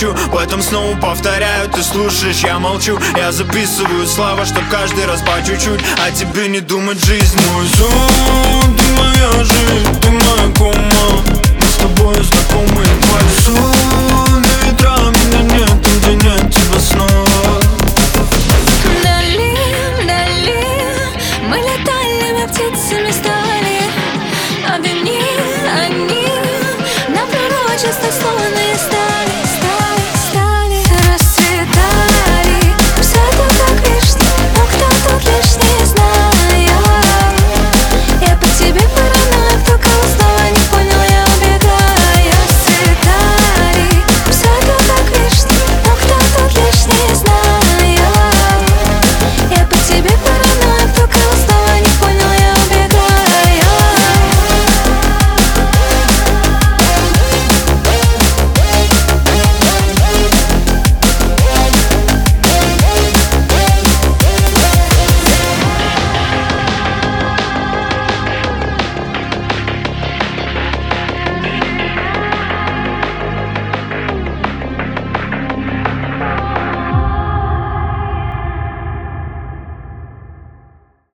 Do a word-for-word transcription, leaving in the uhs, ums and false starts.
хочу, потом снова повторяю, ты слушаешь, я молчу. Я записываю слова, чтоб каждый раз по чуть-чуть о тебе не думать жизнь. Мой сон, ты моя жизнь, ты моя кома. Мы с тобой знакомы. Мой сон, на ветра меня нет, там где нет тебя снова.